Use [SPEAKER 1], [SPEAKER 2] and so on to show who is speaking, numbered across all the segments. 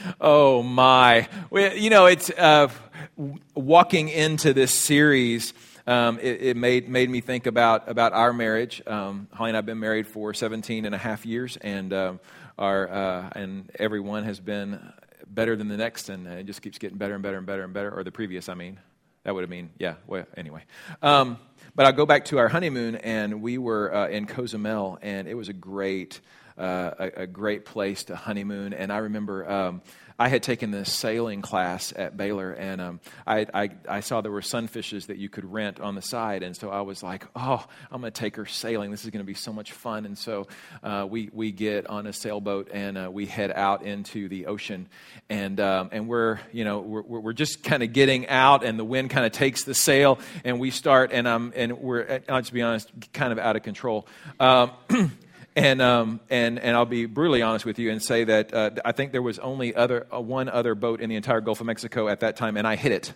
[SPEAKER 1] Oh my! Well, it's walking into this series. It made me think about our marriage. Holly and I have been married for 17 and a half years, and and every one has been better than the next, and it just keeps getting better and better and better and better. Or the previous, that would have mean, yeah. Well, anyway. But I'll go back to our honeymoon, and we were in Cozumel, and it was a great place to honeymoon. And I remember I had taken this sailing class at Baylor, and I saw there were sunfishes that you could rent on the side, and so I was like, oh, I'm going to take her sailing. This is going to be so much fun. And so we get on a sailboat, and we head out into the ocean, and we're just kind of getting out, and the wind kind of takes the sail, and we start, and we're, I'll just be honest, kind of out of control. And I'll be brutally honest with you and say that I think there was only one other boat in the entire Gulf of Mexico at that time, and I hit it.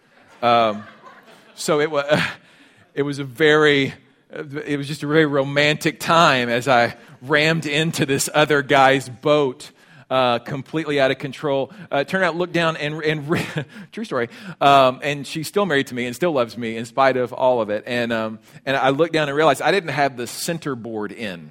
[SPEAKER 1] So it was just a very romantic time as I rammed into this other guy's boat, completely out of control. Turned out, looked down, and true story. And she's still married to me and still loves me in spite of all of it. And I looked down and realized I didn't have the center board in.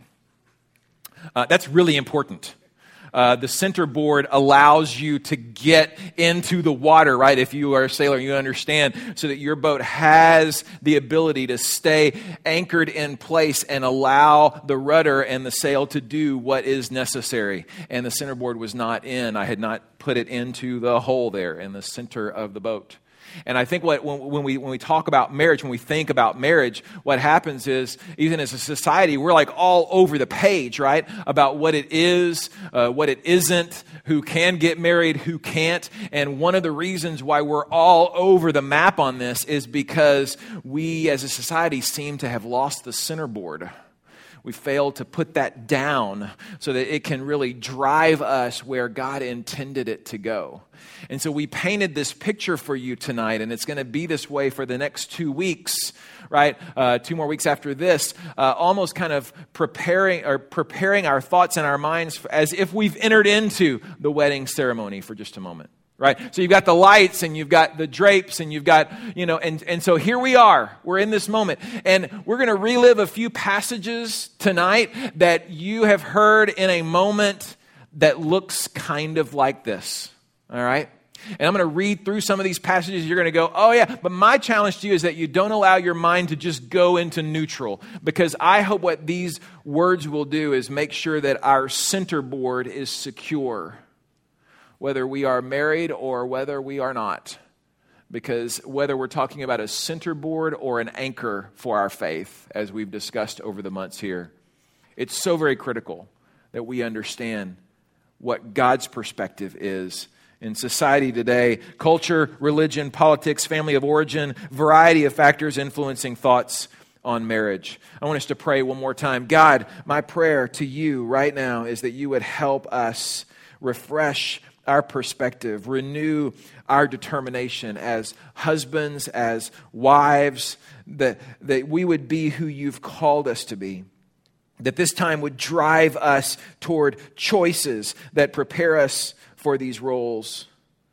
[SPEAKER 1] That's really important. The center board allows you to get into the water, right? If you are a sailor, you understand, so that your boat has the ability to stay anchored in place and allow the rudder and the sail to do what is necessary. And the center board was not in. I had not put it into the hole there in the center of the boat. And I think when we talk about marriage, when we think about marriage, what happens is, even as a society, we're like all over the page, right? About what it is, what it isn't, who can get married, who can't. And one of the reasons why we're all over the map on this is because we as a society seem to have lost the center board. We fail to put that down so that it can really drive us where God intended it to go. And so we painted this picture for you tonight, and it's going to be this way for the next 2 weeks, right? 2 more weeks after this, almost kind of preparing our thoughts and our minds as if we've entered into the wedding ceremony for just a moment. Right? So you've got the lights and you've got the drapes and you've got, and so here we are. We're in this moment. And we're going to relive a few passages tonight that you have heard in a moment that looks kind of like this. All right? And I'm going to read through some of these passages. You're going to go, oh yeah. But my challenge to you is that you don't allow your mind to just go into neutral. Because I hope what these words will do is make sure that our center board is secure, whether we are married or whether we are not. Because whether we're talking about a center board or an anchor for our faith, as we've discussed over the months here, it's so very critical that we understand what God's perspective is in society today. Culture, religion, politics, family of origin, variety of factors influencing thoughts on marriage. I want us to pray one more time. God, my prayer to you right now is that you would help us refresh our perspective, renew our determination as husbands, as wives, that we would be who you've called us to be. That this time would drive us toward choices that prepare us for these roles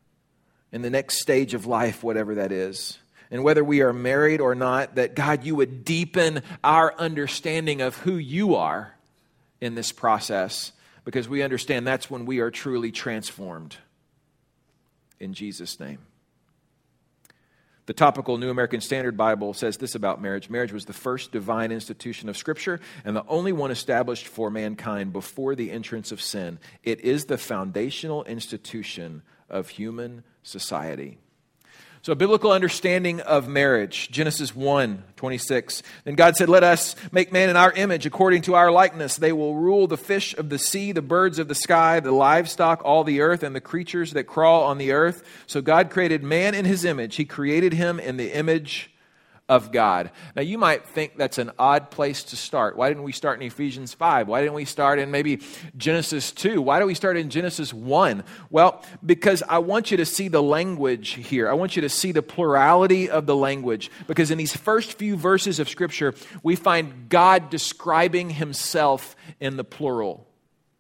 [SPEAKER 1] in the next stage of life, whatever that is. And whether we are married or not, that God, you would deepen our understanding of who you are in this process, because we understand that's when we are truly transformed. In Jesus' name. The topical New American Standard Bible says this about marriage. Marriage was the first divine institution of Scripture and the only one established for mankind before the entrance of sin. It is the foundational institution of human society. So a biblical understanding of marriage, Genesis 1:26. Then God said, let us make man in our image according to our likeness. They will rule the fish of the sea, the birds of the sky, the livestock, all the earth, and the creatures that crawl on the earth. So God created man in his image. He created him in the image of God. Now you might think that's an odd place to start. Why didn't we start in Ephesians 5? Why didn't we start in maybe Genesis 2? Why do we start in Genesis 1? Well, because I want you to see the language here. I want you to see the plurality of the language. Because in these first few verses of Scripture, we find God describing himself in the plural.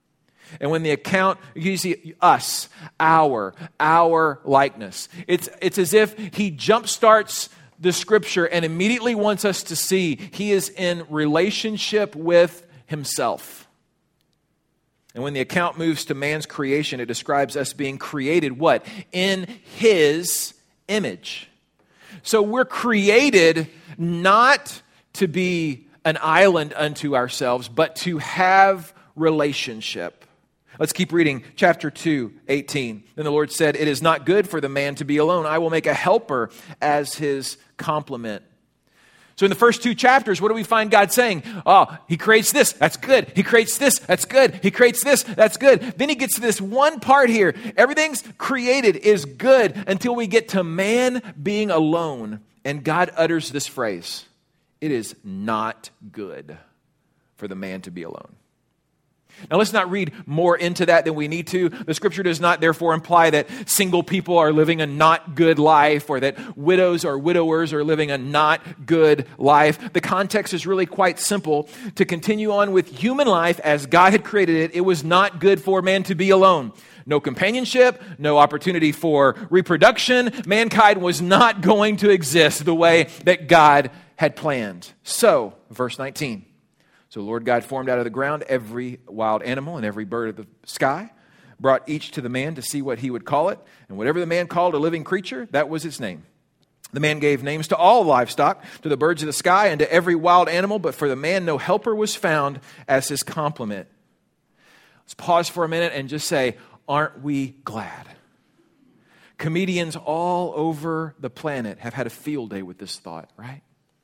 [SPEAKER 1] And when the account, you see us, our likeness. It's as if he jumpstarts the scripture and immediately wants us to see he is in relationship with himself. And when the account moves to man's creation, it describes us being created what? In his image. So we're created not to be an island unto ourselves, but to have relationship. Let's keep reading chapter 2, 18. Then the Lord said, "It is not good for the man to be alone. I will make a helper as his complement." So in the first 2 chapters, what do we find God saying? Oh, he creates this, that's good. He creates this, that's good. He creates this, that's good. Then he gets to this one part here. Everything's created is good until we get to man being alone. And God utters this phrase, "It is not good for the man to be alone." Now, let's not read more into that than we need to. The scripture does not therefore imply that single people are living a not good life or that widows or widowers are living a not good life. The context is really quite simple. To continue on with human life as God had created it, it was not good for man to be alone. No companionship, no opportunity for reproduction. Mankind was not going to exist the way that God had planned. So, verse 19. So the Lord God formed out of the ground every wild animal and every bird of the sky, brought each to the man to see what he would call it. And whatever the man called a living creature, that was its name. The man gave names to all livestock, to the birds of the sky, and to every wild animal, but for the man no helper was found as his complement. Let's pause for a minute and just say, aren't we glad? Comedians all over the planet have had a field day with this thought, right?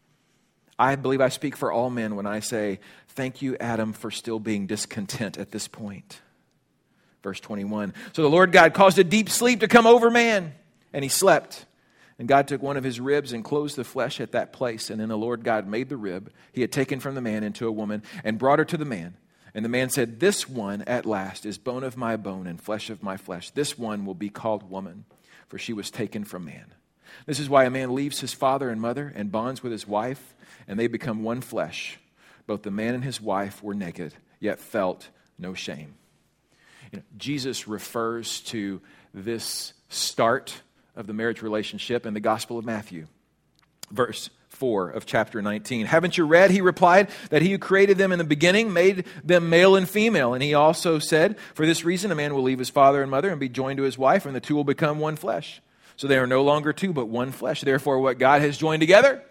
[SPEAKER 1] I believe I speak for all men when I say, thank you, Adam, for still being discontent at this point. Verse 21. So the Lord God caused a deep sleep to come over man, and he slept. And God took one of his ribs and closed the flesh at that place. And then the Lord God made the rib he had taken from the man into a woman and brought her to the man. And the man said, "This one at last is bone of my bone and flesh of my flesh. This one will be called woman, for she was taken from man. This is why a man leaves his father and mother and bonds with his wife, and they become one flesh. Both the man and his wife were naked, yet felt no shame." Jesus refers to this start of the marriage relationship in the Gospel of Matthew. Verse 4 of chapter 19. "Haven't you read," he replied, "that he who created them in the beginning made them male and female? And he also said, for this reason a man will leave his father and mother and be joined to his wife, and the two will become one flesh. So they are no longer two, but one flesh. Therefore, what God has joined together,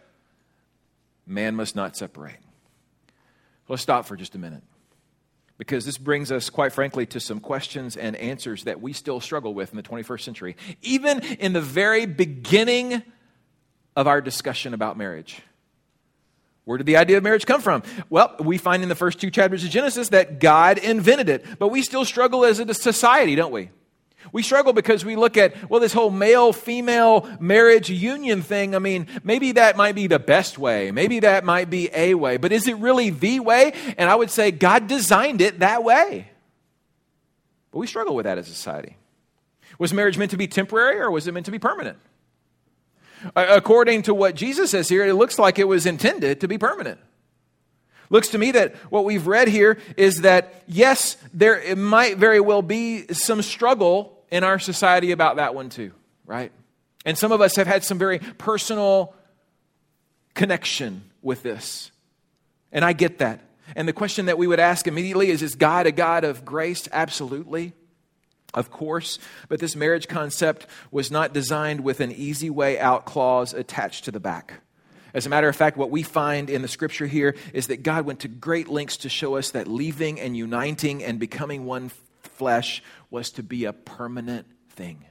[SPEAKER 1] man must not separate." Let's stop for just a minute, because this brings us, quite frankly, to some questions and answers that we still struggle with in the 21st century. Even in the very beginning of our discussion about marriage. Where did the idea of marriage come from? Well, we find in the first 2 chapters of Genesis that God invented it. But we still struggle as a society, don't we? We struggle because we look at, well, this whole male-female marriage union thing. I mean, maybe that might be the best way. Maybe that might be a way. But is it really the way? And I would say God designed it that way. But we struggle with that as a society. Was marriage meant to be temporary, or was it meant to be permanent? According to what Jesus says here, it looks like it was intended to be permanent. Looks to me that what we've read here is that, yes, it might very well be some struggle in our society about that one too, right? And some of us have had some very personal connection with this. And I get that. And the question that we would ask immediately is God a God of grace? Absolutely. Of course, but this marriage concept was not designed with an easy way out clause attached to the back. As a matter of fact, what we find in the scripture here is that God went to great lengths to show us that leaving and uniting and becoming one flesh was to be a permanent thing.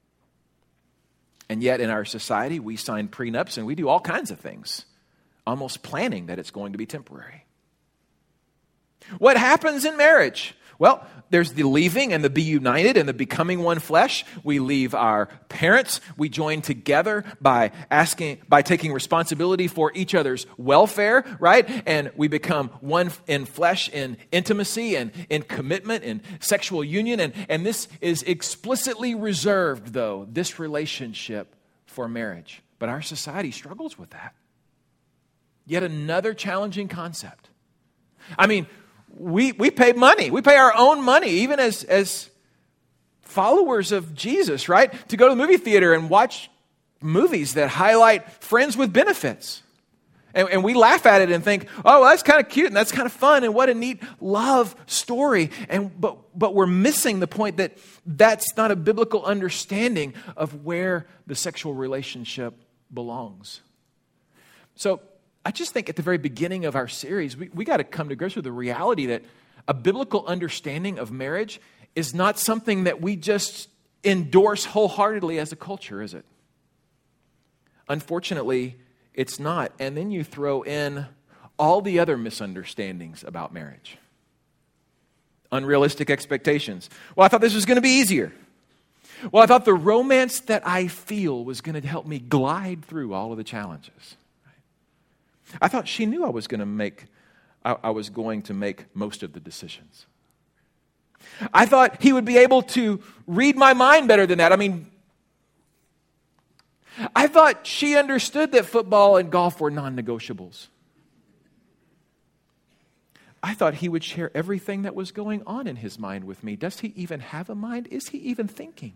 [SPEAKER 1] And yet in our society, we sign prenups and we do all kinds of things, almost planning that it's going to be temporary. What happens in marriage? Well, there's the leaving and the be united and the becoming one flesh. We leave our parents. We join together by taking responsibility for each other's welfare, right? And we become one in flesh, in intimacy and in commitment and sexual union. And this is explicitly reserved, though, this relationship for marriage. But our society struggles with that. Yet another challenging concept. I mean, we pay money. We pay our own money, even as followers of Jesus, right? To go to the movie theater and watch movies that highlight friends with benefits. And we laugh at it and think, oh, well, that's kind of cute and that's kind of fun and what a neat love story. But we're missing the point that that's not a biblical understanding of where the sexual relationship belongs. So I just think at the very beginning of our series, we got to come to grips with the reality that a biblical understanding of marriage is not something that we just endorse wholeheartedly as a culture, is it? Unfortunately, it's not. And then you throw in all the other misunderstandings about marriage. Unrealistic expectations. Well, I thought this was going to be easier. Well, I thought the romance that I feel was going to help me glide through all of the challenges. I thought she knew I was going to make most of the decisions. I thought he would be able to read my mind better than that. I thought she understood that football and golf were non-negotiables. I thought he would share everything that was going on in his mind with me. Does he even have a mind? Is he even thinking?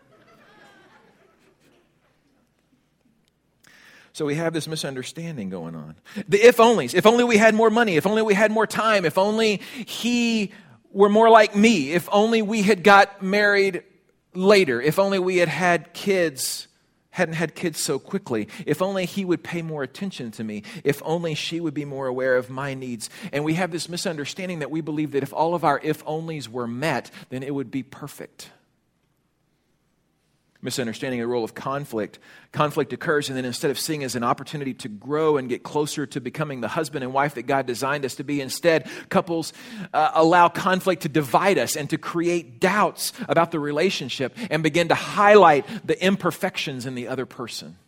[SPEAKER 1] So we have this misunderstanding going on. The if-onlys. If only we had more money. If only we had more time. If only he were more like me. If only we had got married later. If only we had kids, hadn't had kids so quickly. If only he would pay more attention to me. If only she would be more aware of my needs. And we have this misunderstanding that we believe that if all of our if-onlys were met, then it would be perfect. Misunderstanding the role of conflict. Conflict occurs, and then instead of seeing as an opportunity to grow and get closer to becoming the husband and wife that God designed us to be, instead, couples allow conflict to divide us and to create doubts about the relationship and begin to highlight the imperfections in the other person.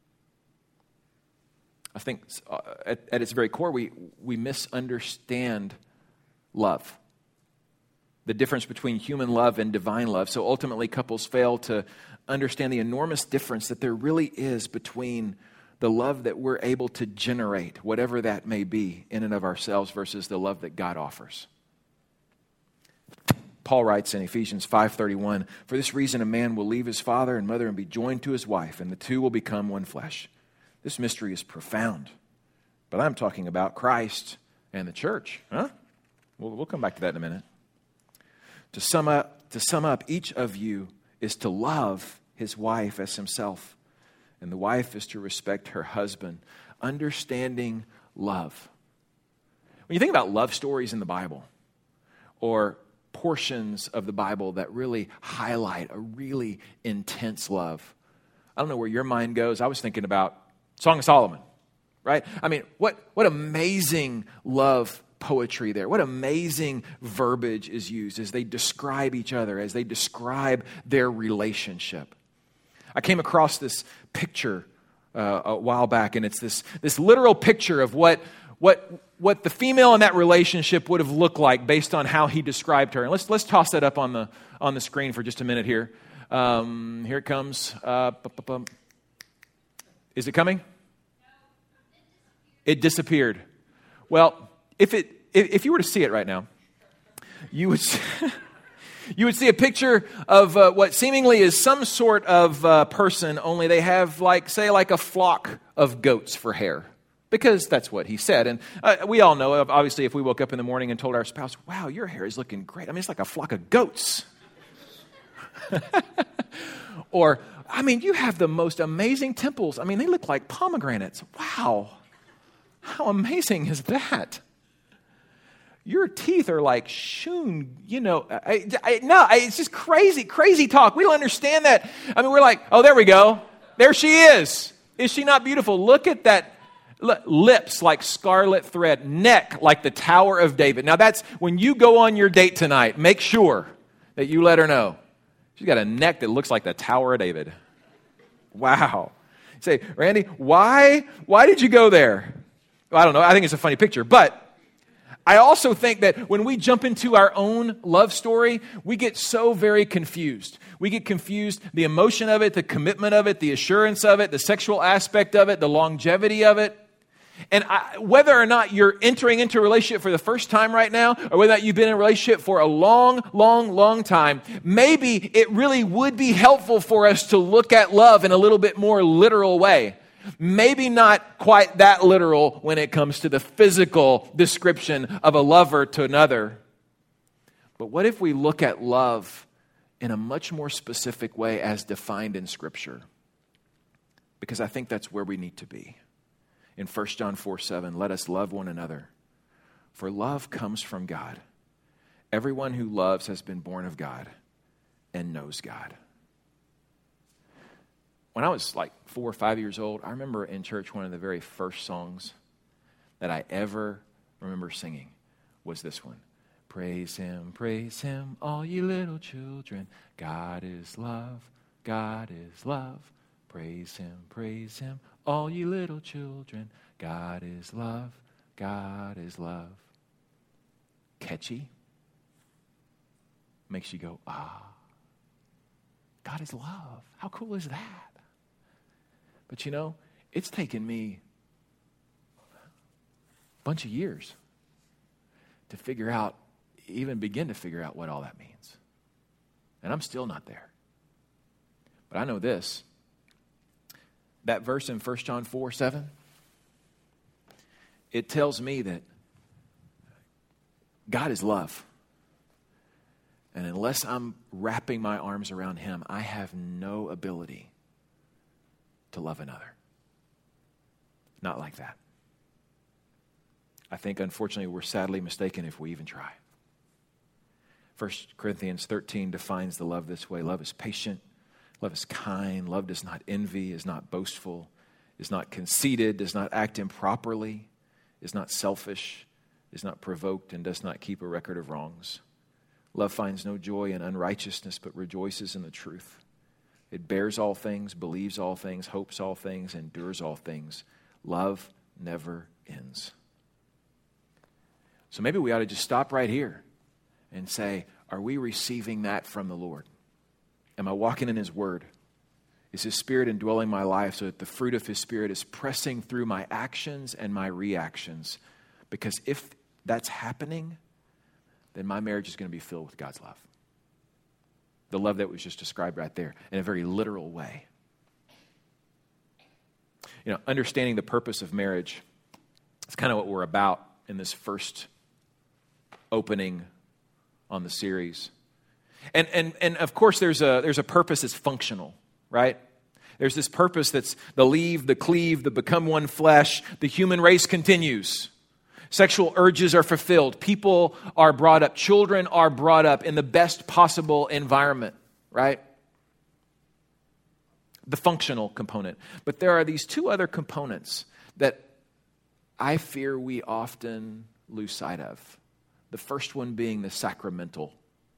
[SPEAKER 1] I think at its very core, we misunderstand love. The difference between human love and divine love. So ultimately, couples fail to understand the enormous difference that there really is between the love that we're able to generate, whatever that may be in and of ourselves, versus the love that God offers. Paul writes in Ephesians 5:31, "For this reason a man will leave his father and mother and be joined to his wife, and the two will become one flesh." This mystery is profound, but I'm talking about Christ and the church. We'll come back to that in a minute. To sum up, each of you is to love his wife as himself, and the wife is to respect her husband. Understanding love. When you think about love stories in the Bible, or portions of the Bible that really highlight a really intense love, I don't know where your mind goes. I was thinking about Song of Solomon, right? What amazing love poetry there. What amazing verbiage is used as they describe each other, as they describe their relationship. I came across this picture a while back, and it's this literal picture of what the female in that relationship would have looked like based on how he described her. And let's toss that up on the screen for just a minute here. Here it comes. Is it coming? It disappeared. Well, if you were to see it right now, you would see a picture of what seemingly is some sort of person, only they have like a flock of goats for hair. Because that's what he said. And we all know, obviously, if we woke up in the morning and told our spouse, "Wow, your hair is looking great." It's like a flock of goats. Or, you have the most amazing temples. They look like pomegranates. Wow. How amazing is that? Your teeth are like shoon, No, it's just crazy talk. We don't understand that. We're like, oh, there we go. There she is. Is she not beautiful? Look at that. Lips like scarlet thread. Neck like the Tower of David. Now that's, when you go on your date tonight, make sure that you let her know. She's got a neck that looks like the Tower of David. Wow. You say, Randy, why did you go there? Well, I don't know. I think it's a funny picture, but I also think that when we jump into our own love story, we get so very confused. We get confused, the emotion of it, the commitment of it, the assurance of it, the sexual aspect of it, the longevity of it. And whether or not you're entering into a relationship for the first time right now, or whether or not you've been in a relationship for a long, long, long time, maybe it really would be helpful for us to look at love in a little bit more literal way. Maybe not quite that literal when it comes to the physical description of a lover to another. But what if we look at love in a much more specific way as defined in Scripture? Because I think that's where we need to be. In 1 John 4:7, let us love one another, for love comes from God. Everyone who loves has been born of God and knows God. When I was like 4 or 5 years old, I remember in church one of the very first songs that I ever remember singing was this one. Praise him, all you little children. God is love, God is love. Praise him, all you little children. God is love, God is love. Catchy. Makes you go, ah. God is love. How cool is that? But you know, it's taken me a bunch of years to begin to figure out what all that means. And I'm still not there. But I know this. That verse in 1 John 4:7, it tells me that God is love. And unless I'm wrapping my arms around him, I have no ability to love another. Not like that. I think, unfortunately, we're sadly mistaken if we even try. 1 Corinthians 13 defines the love this way. Love is patient. Love is kind. Love does not envy, is not boastful, is not conceited, does not act improperly, is not selfish, is not provoked, and does not keep a record of wrongs. Love finds no joy in unrighteousness, but rejoices in the truth. It bears all things, believes all things, hopes all things, endures all things. Love never ends. So maybe we ought to just stop right here and say, are we receiving that from the Lord? Am I walking in his word? Is his Spirit indwelling my life so that the fruit of his Spirit is pressing through my actions and my reactions? Because if that's happening, then my marriage is going to be filled with God's love. The love that was just described right there in a very literal way. You know, understanding the purpose of marriage is kind of what we're about in this first opening on the series. And of course there's a purpose that's functional, right? There's this purpose that's the leave, the cleave, the become one flesh. The human race continues. Sexual urges are fulfilled. People are brought up. Children are brought up in the best possible environment, right? The functional component. But there are these two other components that I fear we often lose sight of. The first one being the sacramental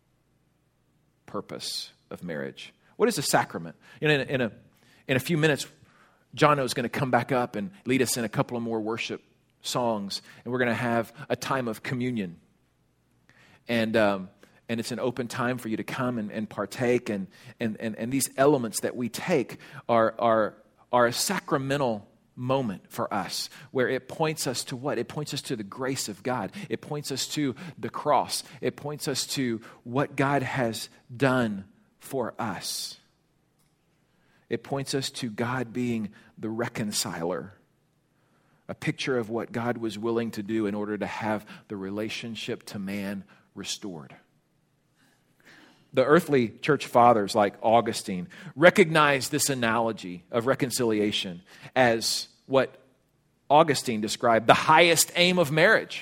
[SPEAKER 1] purpose of marriage. What is a sacrament? You know, in a few minutes, Jono is going to come back up and lead us in a couple of more worship songs, and we're going to have a time of communion. And it's an open time for you to come and partake. And these elements that we take are a sacramental moment for us, where it points us to what? It points us to the grace of God. It points us to the cross. It points us to what God has done for us. It points us to God being the reconciler. A picture of what God was willing to do in order to have the relationship to man restored. The earthly church fathers like Augustine recognized this analogy of reconciliation as what Augustine described the highest aim of marriage.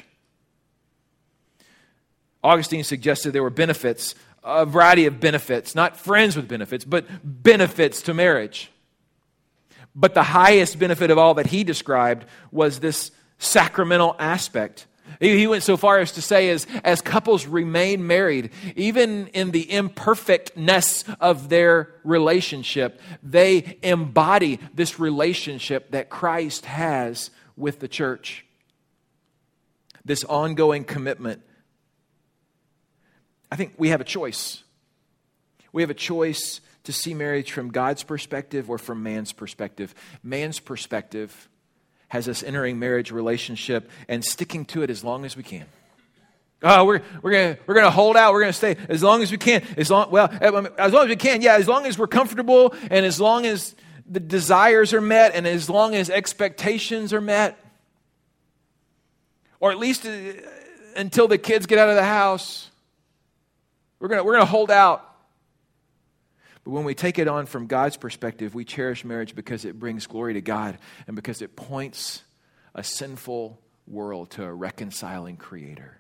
[SPEAKER 1] Augustine suggested there were benefits, a variety of benefits, not friends with benefits, but benefits to marriage. But the highest benefit of all that he described was this sacramental aspect. He went so far as to say, as couples remain married, even in the imperfectness of their relationship, they embody this relationship that Christ has with the church. This ongoing commitment. I think we have a choice. We have a choice to see marriage from God's perspective or from man's perspective. Man's perspective has us entering marriage relationship and sticking to it as long as we can. Oh, we're gonna hold out. We're gonna stay as long as we can. As long as we can. Yeah, as long as we're comfortable, and as long as the desires are met, and as long as expectations are met, or at least until the kids get out of the house, we're gonna hold out. But when we take it on from God's perspective, we cherish marriage because it brings glory to God and because it points a sinful world to a reconciling Creator.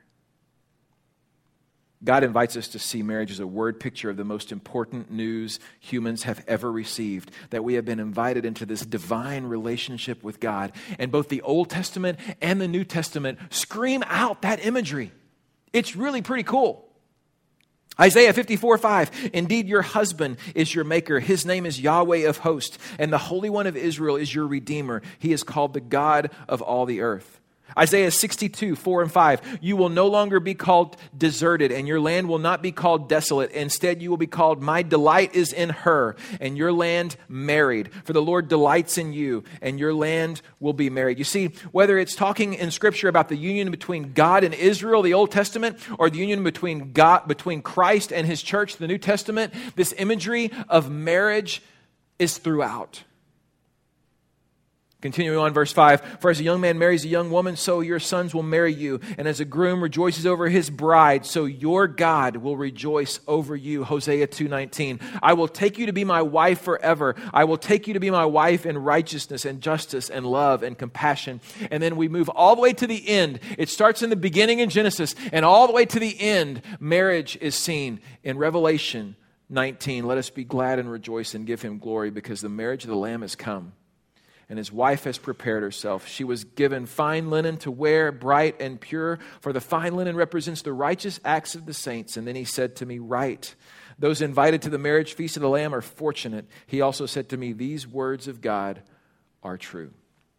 [SPEAKER 1] God invites us to see marriage as a word picture of the most important news humans have ever received, that we have been invited into this divine relationship with God. And both the Old Testament and the New Testament scream out that imagery. It's really pretty cool. Isaiah 54:5, indeed your husband is your maker. His name is Yahweh of hosts, and the Holy One of Israel is your Redeemer. He is called the God of all the earth. Isaiah 62:4-5, you will no longer be called deserted, and your land will not be called desolate. Instead, you will be called, my delight is in her, and your land married. For the Lord delights in you, and your land will be married. You see, whether it's talking in Scripture about the union between God and Israel, the Old Testament, or the union between Christ and His church, the New Testament, this imagery of marriage is throughout. Continuing on, verse 5, for as a young man marries a young woman, so your sons will marry you. And as a groom rejoices over his bride, so your God will rejoice over you. Hosea 2:19, I will take you to be my wife forever. I will take you to be my wife in righteousness and justice and love and compassion. And then we move all the way to the end. It starts in the beginning in Genesis, and all the way to the end, marriage is seen in Revelation 19. Let us be glad and rejoice and give Him glory, because the marriage of the Lamb has come, and His wife has prepared herself. She was given fine linen to wear, bright and pure, for the fine linen represents the righteous acts of the saints. And then He said to me, write, those invited to the marriage feast of the Lamb are fortunate. He also said to me, these words of God are true.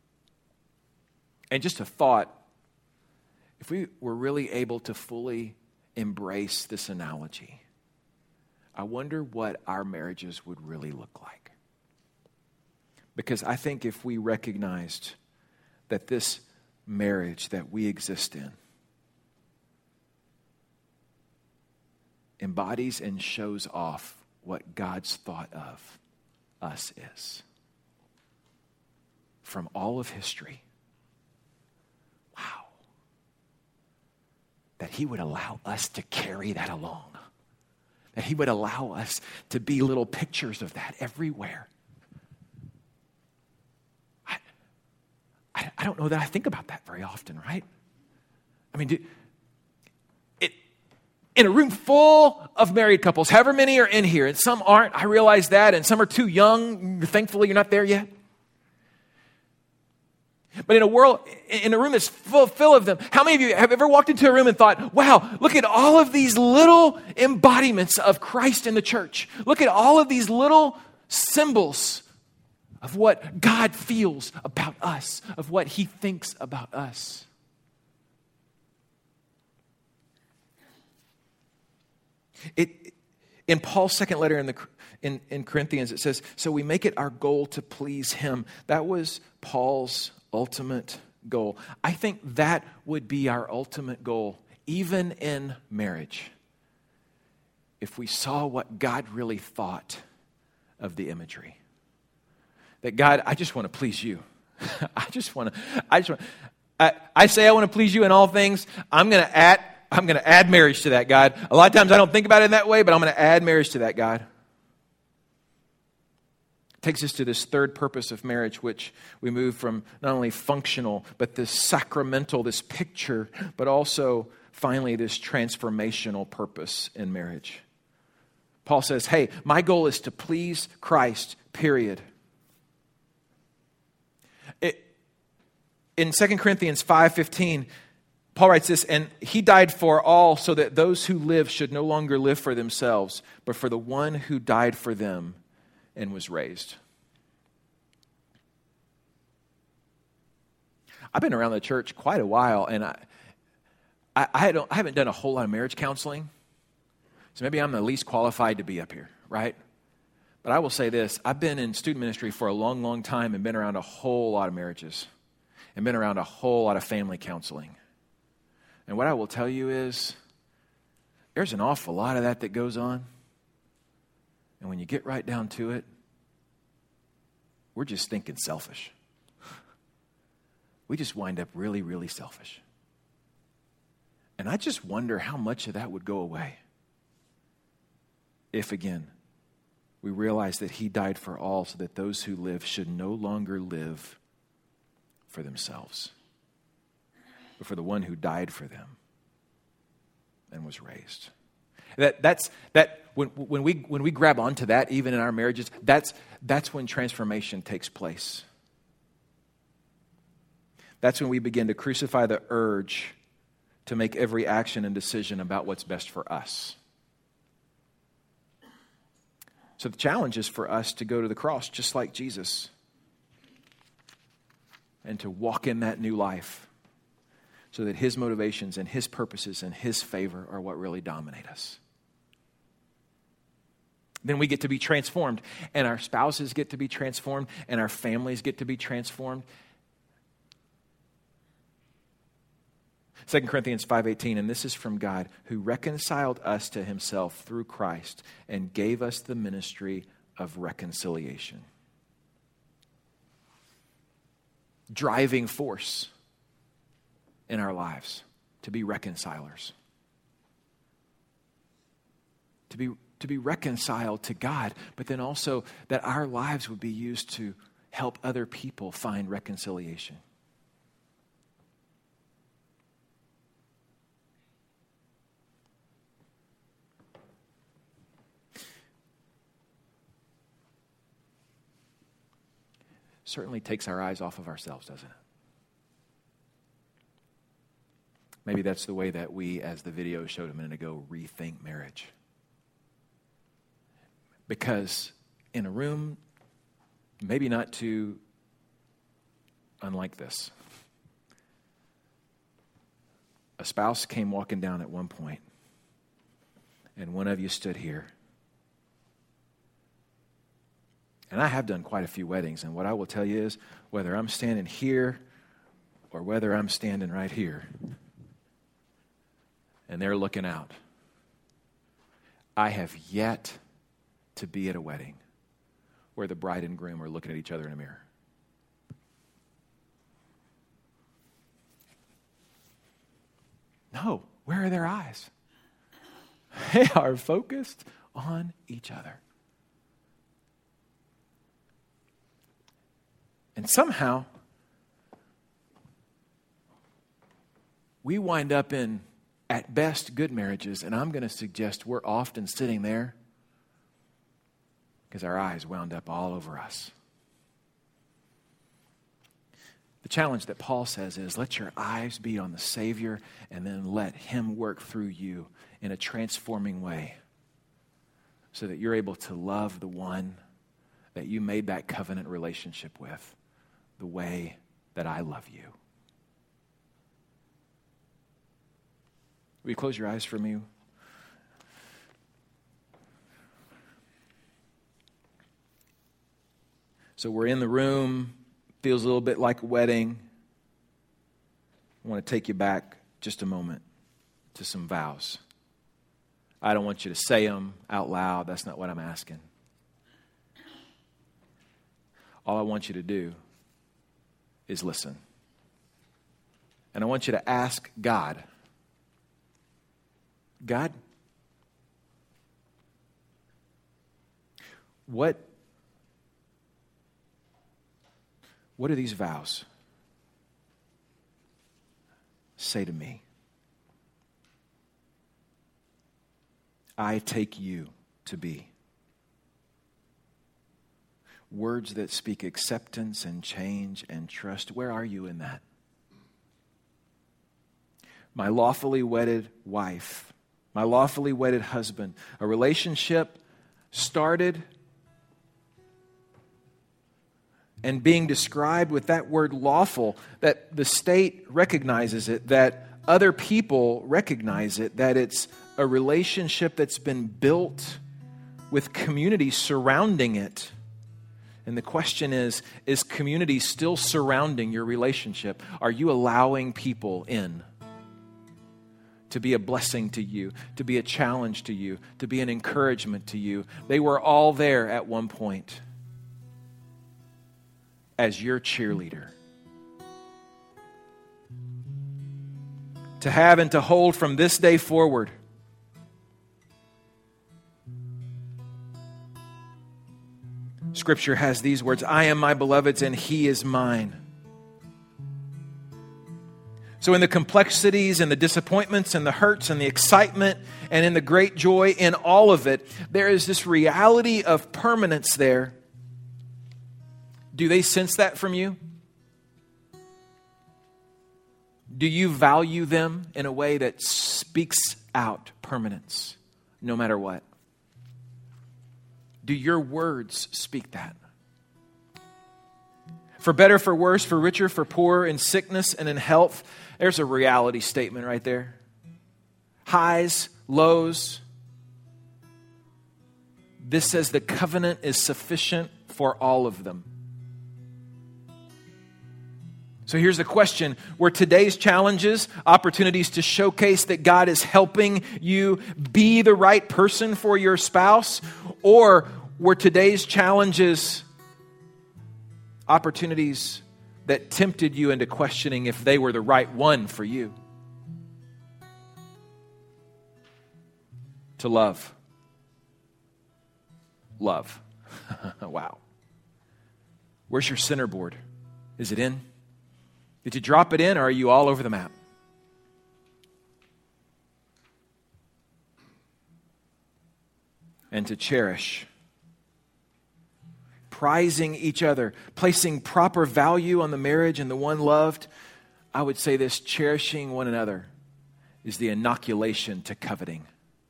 [SPEAKER 1] And just a thought, if we were really able to fully embrace this analogy, I wonder what our marriages would really look like. Because I think if we recognized that this marriage that we exist in embodies and shows off what God's thought of us is from all of history, wow, that He would allow us to carry that along, that He would allow us to be little pictures of that everywhere. I don't know that I think about that very often, right? I mean, in a room full of married couples, however many are in here, and some aren't, I realize that, and some are too young, thankfully you're not there yet. But in a room that's full of them, how many of you have ever walked into a room and thought, wow, look at all of these little embodiments of Christ in the church. Look at all of these little symbols of what God feels about us, of what He thinks about us. In Paul's second letter in Corinthians, it says, so we make it our goal to please Him. That was Paul's ultimate goal. I think that would be our ultimate goal, even in marriage, if we saw what God really thought of the imagery. That God, I just want to please You. I say I want to please You in all things. I'm going to add marriage to that, God. A lot of times I don't think about it in that way, but I'm going to add marriage to that, God. It takes us to this third purpose of marriage, which we move from not only functional, but this sacramental, this picture, but also finally this transformational purpose in marriage. Paul says, hey, my goal is to please Christ, period. In 2 Corinthians 5:15, Paul writes this, and He died for all so that those who live should no longer live for themselves, but for the one who died for them and was raised. I've been around the church quite a while, and I haven't done a whole lot of marriage counseling, so maybe I'm the least qualified to be up here, right? But I will say this, I've been in student ministry for a long, long time and been around a whole lot of marriages. and been around a whole lot of family counseling. And what I will tell you is, there's an awful lot of that goes on. And when you get right down to it, we're just thinking selfish. We just wind up really, really selfish. And I just wonder how much of that would go away if, again, we realize that he died for all so that those who live should no longer live for themselves, but for the one who died for them and was raised. When we grab onto that, even in our marriages, that's when transformation takes place. That's when we begin to crucify the urge to make every action and decision about what's best for us. So the challenge is for us to go to the cross just like Jesus and to walk in that new life so that his motivations and his purposes and his favor are what really dominate us. Then we get to be transformed, and our spouses get to be transformed, and our families get to be transformed. 2 Corinthians 5:18, and this is from God, who reconciled us to himself through Christ and gave us the ministry of reconciliation. Driving force in our lives to be reconcilers. To be reconciled to God, but then also that our lives would be used to help other people find reconciliation. Certainly takes our eyes off of ourselves, doesn't it? Maybe that's the way that we, as the video showed a minute ago, rethink marriage. Because in a room, maybe not too unlike this, a spouse came walking down at one point, and one of you stood here. And I have done quite a few weddings, and what I will tell you is, whether I'm standing here or whether I'm standing right here, and they're looking out, I have yet to be at a wedding where the bride and groom are looking at each other in a mirror. No, where are their eyes? They are focused on each other. And somehow, we wind up in, at best, good marriages, and I'm going to suggest we're often sitting there because our eyes wound up all over us. The challenge that Paul says is, let your eyes be on the Savior, and then let him work through you in a transforming way so that you're able to love the one that you made that covenant relationship with the way that I love you. Will you close your eyes for me? So we're in the room, feels a little bit like a wedding. I want to take you back just a moment to some vows. I don't want you to say them out loud. That's not what I'm asking. All I want you to do is listen. And I want you to ask God, God, what do these vows say to me? I take you to be. Words that speak acceptance and change and trust. Where are you in that? My lawfully wedded wife, my lawfully wedded husband, a relationship started and being described with that word lawful, that the state recognizes it, that other people recognize it, that it's a relationship that's been built with community surrounding it. And the question is community still surrounding your relationship? Are you allowing people in to be a blessing to you, to be a challenge to you, to be an encouragement to you? They were all there at one point as your cheerleader. To have and to hold from this day forward. Scripture has these words, I am my beloved's and he is mine. So in the complexities and the disappointments and the hurts and the excitement and in the great joy, in all of it, there is this reality of permanence there. Do they sense that from you? Do you value them in a way that speaks out permanence, no matter what? Do your words speak that? For better, for worse, for richer, for poorer, in sickness and in health. There's a reality statement right there. Highs, lows. This says the covenant is sufficient for all of them. So here's the question. Were today's challenges opportunities to showcase that God is helping you be the right person for your spouse? Or were today's challenges opportunities that tempted you into questioning if they were the right one for you? To love. Love. Wow. Where's your centerboard? Is it in? Did you drop it in, or are you all over the map? And to cherish. Prizing each other. Placing proper value on the marriage and the one loved. I would say this, cherishing one another is the inoculation to coveting.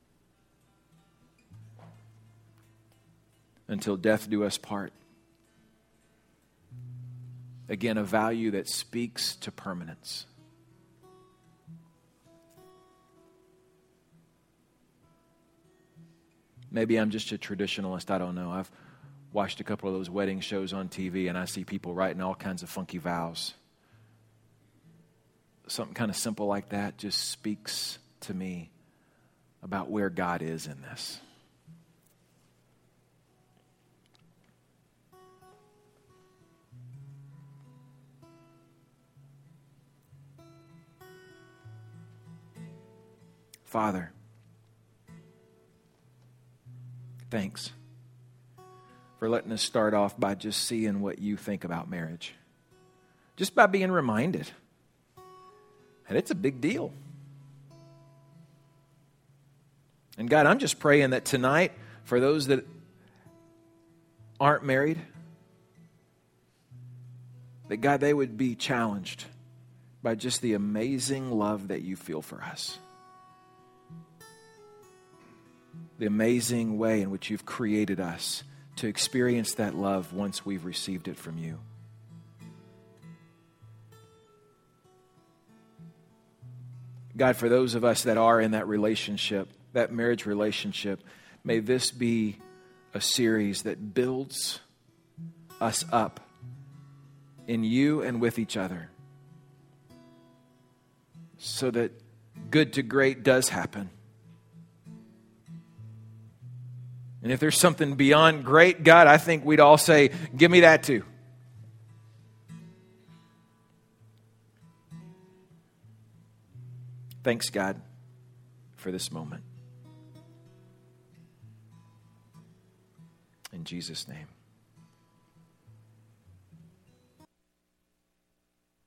[SPEAKER 1] Until death do us part. Again, a value that speaks to permanence. Maybe I'm just a traditionalist. I don't know. I've watched a couple of those wedding shows on TV and I see people writing all kinds of funky vows. Something kind of simple like that just speaks to me about where God is in this. Father, thanks for letting us start off by just seeing what you think about marriage. Just by being reminded. And it's a big deal. And God, I'm just praying that tonight, for those that aren't married, that God, they would be challenged by just the amazing love that you feel for us. The amazing way in which you've created us to experience that love once we've received it from you. God, for those of us that are in that relationship, that marriage relationship, may this be a series that builds us up in you and with each other so that good to great does happen. And if there's something beyond great, God, I think we'd all say, give me that too. Thanks, God, for this moment. In Jesus' name.